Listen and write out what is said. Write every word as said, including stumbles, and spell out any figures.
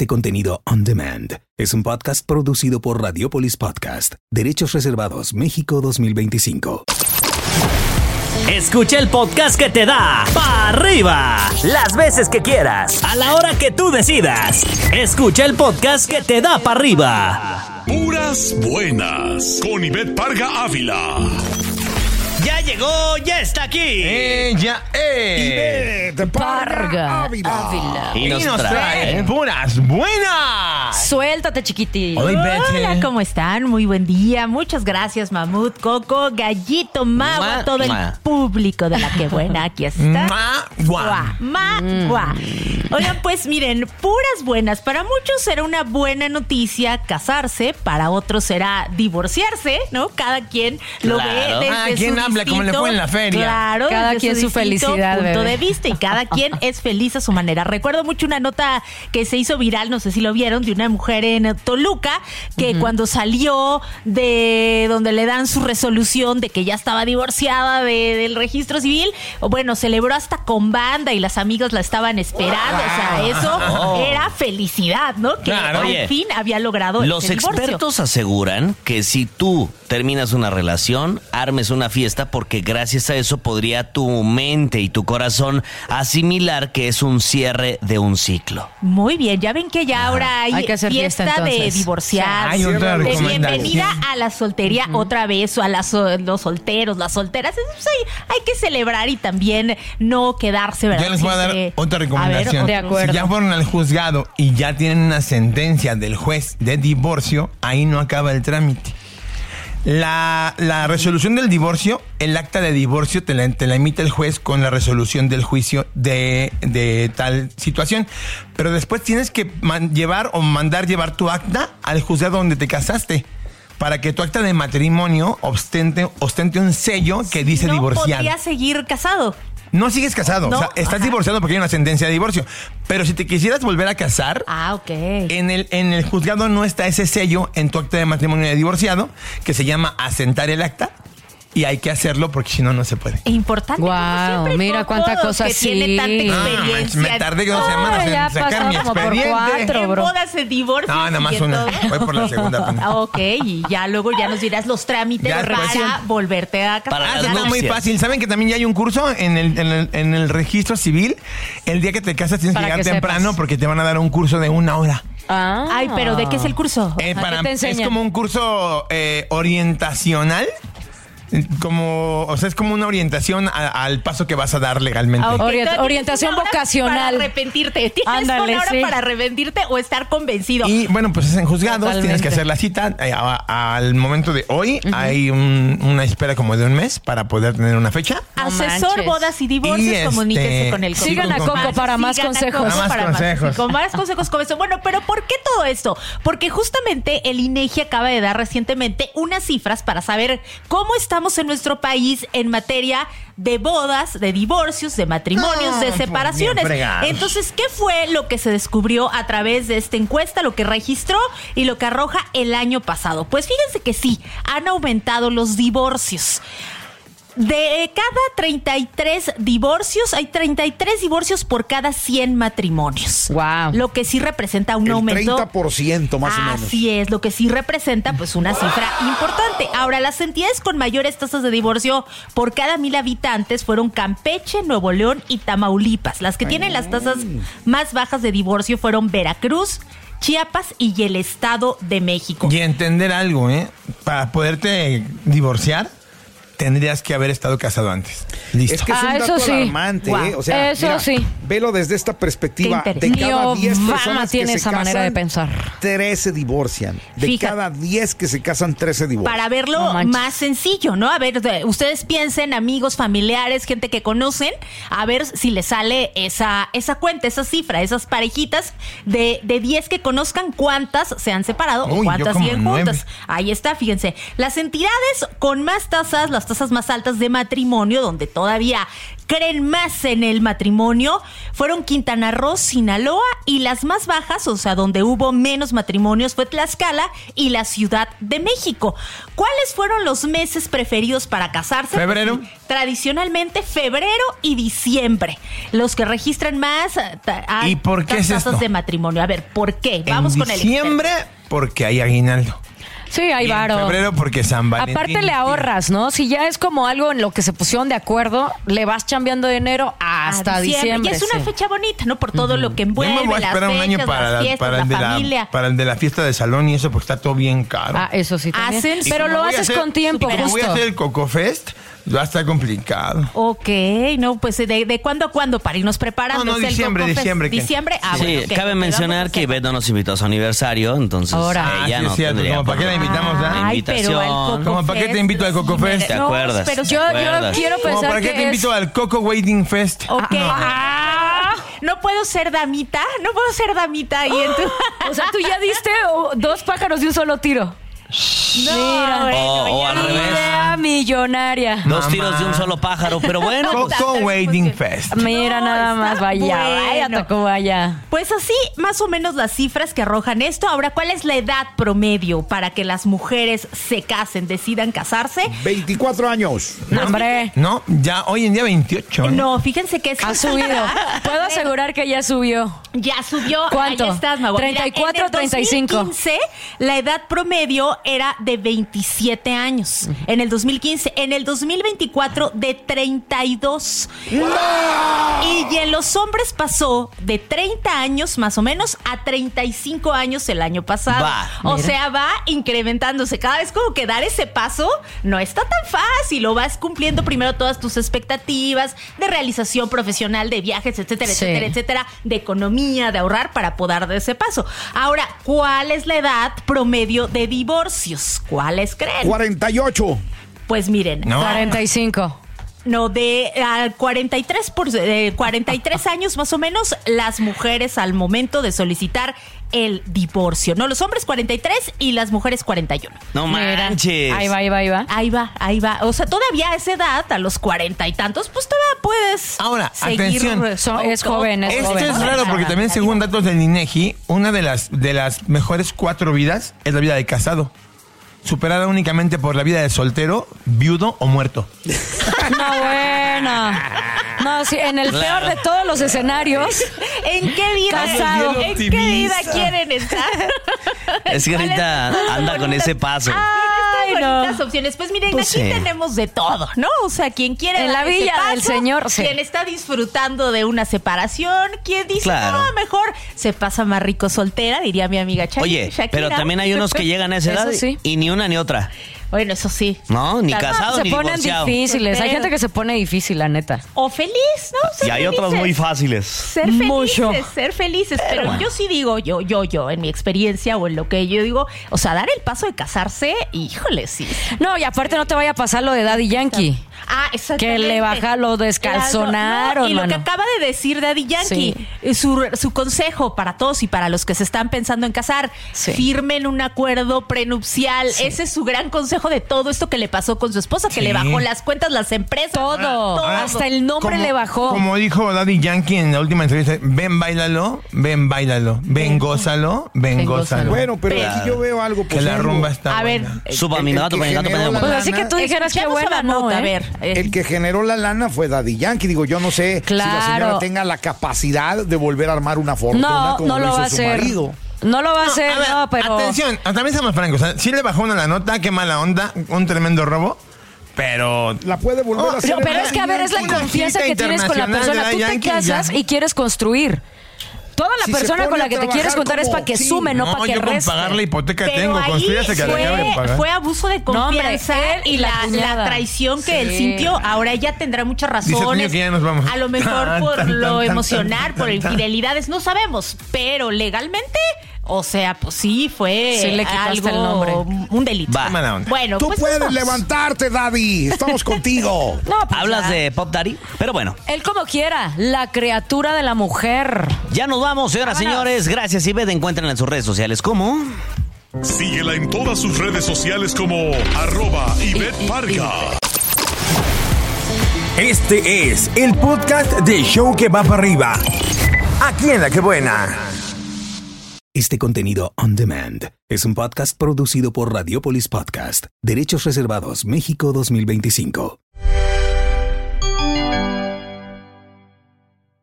este contenido on demand es un podcast producido por Radiopolis Podcast, Derechos Reservados, México dos mil veinticinco. Escucha el podcast que te da pa' arriba las veces que quieras, a la hora que tú decidas. Escucha el podcast que te da pa' arriba. Puras buenas con Ivette Parga Ávila. Ya llegó, ya está aquí. Ella es Ivette Parga Ávila. Ávila. Y nos, Y nos trae, trae puras buenas. Suéltate, chiquitín. Hola, Hola, ¿cómo están? Muy buen día. Muchas gracias, Mamut, Coco, Gallito, Mau, Ma- a todo ma. el público de la que buena. Aquí está. Ma- guau. Guau, ma- guau. Oigan, pues miren, puras buenas. Para muchos será una buena noticia casarse, para otros será divorciarse, ¿no? Cada quien lo Claro. ve desde Ah, su ¿quién habla como le fue en la feria? Claro, Cada desde quien su distinto felicidad, punto bebé. de vista, y cada quien es feliz a su manera. Recuerdo mucho una nota que se hizo viral, no sé si lo vieron, de una mujer en Toluca que uh-huh. cuando salió de donde le dan su resolución de que ya estaba divorciada de, del registro civil, bueno, celebró hasta con banda y las amigas la estaban esperando. Wow. O sea, eso Oh. era felicidad, ¿no? Que Claro, al oye, fin había logrado los ese divorcio. expertos aseguran que si tú terminas una relación, armes una fiesta, porque gracias a eso podría tu mente y tu corazón asimilar que es un cierre de un ciclo. Muy bien, ya ven que ya ahora hay, Hay que hacer fiesta, fiesta, de entonces. divorciados, Hay otra de recomendación. bienvenida a la soltería uh-huh. otra vez, o a las, los solteros, las solteras. Pues hay, hay que celebrar y también no quedarse, ¿verdad? Yo les voy a dar Siempre- otra recomendación. A ver, De acuerdo. Si ya fueron al juzgado y ya tienen una sentencia del juez de divorcio, ahí no acaba el trámite. La, la resolución del divorcio, el acta de divorcio te la, te la emite el juez con la resolución del juicio de, de tal situación. Pero después tienes que man, llevar o mandar llevar tu acta al juzgado donde te casaste, para que tu acta de matrimonio ostente, ostente un sello que dice no divorciado. podría seguir casado. No sigues casado, No, o sea, estás ajá. divorciado porque hay una sentencia de divorcio. Pero si te quisieras volver a casar, Ah, ok. en el, en el juzgado no está ese sello en tu acta de matrimonio de divorciado, que se llama asentar el acta, y hay que hacerlo porque si no, no se puede. Importante. Guau, como siempre, mira Coco, cuánta cosa que sí. tiene tanta Ah, experiencia. me tardé dos semanas Ay, ya en sacar pasaron mi como por expediente. cuatro. En bro. bodas, en divorcios. No, nada más y en una. todo. Voy por la segunda apenas. Ah, ok, y ya luego ya nos dirás los trámites Ya, para pues. volverte a casar. Para Ah, las está muy nupcias. fácil. ¿Saben que también ya hay un curso en el, en el, en el registro civil? El día que te casas tienes Para que llegar que temprano sepas. porque te van a dar un curso de una hora. Ah. Ay, pero ¿de qué es el curso? Eh, ¿A para, qué te es enseñan? como un curso eh, orientacional. Como, o sea, es como una orientación a- al paso que vas a dar legalmente. Ah, ok. Orient- Entonces, orientación tienes una hora vocacional. Para arrepentirte. Tienes Ándale, una hora sí. para arrepentirte o estar convencido. Y bueno, pues es en juzgados, Totalmente. tienes que hacer la cita. Eh, a- al momento de hoy hay un- una espera como de un mes para poder tener una fecha. No Asesor, manches. bodas y divorcios, Y este, comuníquese con el sí, Sigan a con- Coco para más Sigan a consejos. Coco Para más para consejos. Con más consejos como eso. Bueno, pero ¿por qué todo esto? Porque justamente el INEGI acaba de dar recientemente unas cifras para saber cómo estamos en nuestro país en materia de bodas, de divorcios, de matrimonios, No, de pues, separaciones. bien fregados. Entonces, ¿qué fue lo que se descubrió a través de esta encuesta, lo que registró y lo que arroja el año pasado? Pues fíjense que sí, han aumentado los divorcios. De cada treinta y tres divorcios, hay treinta y tres divorcios por cada cien matrimonios. Wow. Lo que sí representa un El aumento. treinta por ciento más o menos. Así es, lo que sí representa pues una cifra importante. Ahora, las entidades con mayores tasas de divorcio por cada mil habitantes fueron Campeche, Nuevo León y Tamaulipas. Las que tienen las tasas más bajas de divorcio fueron Veracruz, Chiapas y el Estado de México. Y entender algo, ¿eh? Para poderte divorciar, tendrías que haber estado casado antes. Listo. Es que es Ah, un dato eso sí. alarmante, Wow. ¿eh? O sea, Eso mira, sí. velo desde esta perspectiva. Qué De Ni cada diez Obama personas que tiene se esa casan, manera de pensar. trece divorcian. De Fíjate. cada diez que se casan, trece divorcian. Para verlo No manches. más sencillo, ¿no? A ver, de- ustedes piensen, amigos, familiares, gente que conocen, a ver si les sale esa, esa cuenta, esa cifra, esas parejitas de, de diez que conozcan, cuántas se han separado Uy, o yo cuántas como siguen nueve. juntas. Ahí está, fíjense. Las entidades con más tasas, las tasas más altas de matrimonio, donde todavía creen más en el matrimonio fueron Quintana Roo, Sinaloa, y las más bajas, o sea, donde hubo menos matrimonios, fue Tlaxcala y la Ciudad de México. ¿Cuáles fueron los meses preferidos para casarse? Febrero. Pues, tradicionalmente febrero y diciembre, los que registran más ta- ¿Y por qué es tasas esto? de matrimonio. A ver, ¿por qué? Vamos en con el diciembre, porque hay aguinaldo. Sí, hay Y en varo. febrero, porque San Valentín. Aparte le ahorras, ¿no? Si ya es como algo en lo que se pusieron de acuerdo, le vas chambeando de enero hasta a diciembre. Y es una sí. fecha bonita, ¿no? Por todo lo que Yo envuelve, me voy a las esperar un año fechas, para, las la- fiestas, para, el la de familia. la, para el de la fiesta de salón y eso, porque está todo bien caro. Ah, eso sí también. Hacen- Y Pero como lo voy a haces hacer- con tiempo, y como voy a justo. hacer el Coco Fest, va a estar complicado. Ok, no, pues ¿de, de cuándo a cuándo para irnos preparando? No, no, ¿Es el diciembre, Coco Fest? diciembre, que- ¿Diciembre? Ah, Sí, bueno, ok. cabe Ok, mencionar vamos a que hacer- Ivette no nos invitó a su aniversario, entonces Ahora. ella Ah, sí, no es cierto, tendría como para qué la por- invitamos, ¿ah? La Ay, pero al invitación. Coco ¿Cómo para qué te Fest, invito al Coco sí, Fest? ¿Te no, acuerdas? pero ¿Te Yo, yo acuerdas? quiero ¿Cómo pensar para qué que te invito es... al Coco Waiting Fest? Ok. Ah. No puedo ser damita, no puedo ser damita ahí en tu... O sea, tú ya diste oh, dos pájaros de un solo tiro. No, Mira. bueno, O- o ya al no. revés. Idea millonaria. Dos Mamá. tiros de un solo pájaro, pero bueno, pues, Coco Waiting Fest. Mira No, nada más, está vaya, vaya, bueno. tocó vaya. Pues así, más o menos las cifras que arrojan esto. Ahora, ¿cuál es la edad promedio para que las mujeres se casen, decidan casarse? veinticuatro años. No, hombre, No, ya hoy en día veintiocho. No, fíjense que es... ha subido. Puedo asegurar que ya subió. Ya subió. ¿Cuánto? Ahí estás, Mago. Mira, ¿treinta y cuatro o treinta y cinco? En el dos mil quince, la edad promedio era de veintisiete años. En el dos mil quince. En el dos mil veinticuatro, de treinta y dos. Y en los hombres pasó de treinta años, más o menos, a treinta y cinco años el año pasado. Va. O Mira. sea, va incrementándose. Cada vez como que dar ese paso no está tan fácil. Lo vas cumpliendo primero todas tus expectativas de realización profesional, de viajes, etcétera, Sí. etcétera, etcétera, de economía, de ahorrar para poder dar ese paso. Ahora, ¿cuál es la edad promedio de divorcios? ¿Cuáles creen? cuarenta y ocho. Pues miren, No. cuarenta y cinco. no, de ah, cuarenta y tres por, de cuarenta y tres años más o menos las mujeres al momento de solicitar el divorcio. No, los hombres cuarenta y tres y las mujeres cuarenta y uno. no Mira, manches. ahí va, ahí va, ahí va. Ahí va, ahí va. O sea, todavía a esa edad, a los cuarenta y tantos, pues todavía puedes Ahora, seguir. atención. So- es joven, es Esto joven. es raro porque también según datos del INEGI, una de las de las mejores cuatro vidas es la vida de casado, superada únicamente por la vida de soltero, viudo o muerto. No, bueno. No, sí, en el Claro. peor de todos los escenarios. ¿En qué vida? Casado. ¿En qué vida Optimista. quieren estar? Es que ahorita ¿Cuáles son anda las con ese bonitas- paso. Ay, Ay, no. bonitas opciones. Pues miren, Pues aquí sí. tenemos de todo, ¿no? O sea, quien quiere En la dar ese villa del paso, señor, sí. quien está disfrutando de una separación, quien dice, Claro. no, mejor se pasa más rico soltera, diría mi amiga Shakira. Oye, Shakira. pero también hay unos que llegan a esa Eso edad sí. y ni una ni otra. Bueno, eso sí. No, ni Claro. casado Se ni ponen divorciado. difíciles. Hay Pero- gente que se pone difícil, la neta. O feliz, ¿no? Ser Y hay otros felices. muy fáciles. Ser felices, Mucho. ser felices. Pero, yo sí digo, yo, yo, yo, en mi experiencia o en lo que yo digo, o sea, dar el paso de casarse, híjole, sí. No, y aparte no te vaya a pasar lo de Daddy Yankee. Ah, exactamente. Que le baja, lo descalzonaron, No, y lo que mano. acaba de decir Daddy Yankee, eh, su, su consejo para todos y para los que se están pensando en casar, Sí. firmen un acuerdo prenupcial. Ese es su gran consejo de todo esto que le pasó con su esposa, que Sí. le bajó las cuentas, las empresas. Todo. todo. Hasta el nombre Como- le bajó. Como dijo Daddy Yankee en la última entrevista, ven, báilalo, ven, báilalo, ven, gózalo, ven, Ven, gózalo. gózalo. Bueno, pero Pero- aquí yo veo algo. que pues, la algo- rumba está A ver, buena. Suba el- mi el gato, que mi gato, generó mi la gato. Pues así que tú dijeras que escuchamos buena, a no, Bamota, ¿eh? a ver. eh, El que generó la lana fue Daddy Yankee. Digo, yo no sé si la Claro. señora tenga la capacidad de volver a armar una fortuna No, como no lo hizo va a su hacer. marido. No lo va a hacer, A ver, no, pero. Atención, también seamos francos. Si le bajó una la nota, qué mala onda, un tremendo robo. Pero La puede volver Oh, a hacer. No, pero Daddy es que a ver, es la Yankee. Una confianza gira que tienes con la internacional persona. de Tú la te Yankee, casas ya. y quieres construir. Toda la Si se persona pone con la a que te quieres trabajar juntar es como- para que sí. sume, no, no, para que yo con reste. pagar la hipoteca Pero tengo, ahí construyase que la acabe de fue, pagar. fue abuso de No, hombre, confianza él y y la la, cuñada. la traición que él Sí. sintió. Ahora ella tendrá muchas Dice el niño razones. que ya nos vamos. A lo mejor Tan, por tan, lo tan, tan, emocional, tan, por tan, tan. infidelidades, no sabemos. Pero legalmente, o sea, pues sí fue Sí le quitaste algo, el nombre. un delito. Va. Qué mala onda. Bueno, Tú pues puedes vamos. levantarte, Daddy. Estamos contigo. No, pues Hablas ya. de Pop Daddy, pero bueno. Él como quiera, la criatura de la mujer. Ya nos vamos, señoras y señores. Gracias, Ivette. Encuentren en sus redes sociales como... Síguela en todas sus redes sociales como arroba Ivette Parga. Este es el podcast de Show que va para arriba. Aquí en La Que Buena. Este contenido on demand es un podcast producido por Radiopolis Podcast, Derechos Reservados México dos mil veinticinco.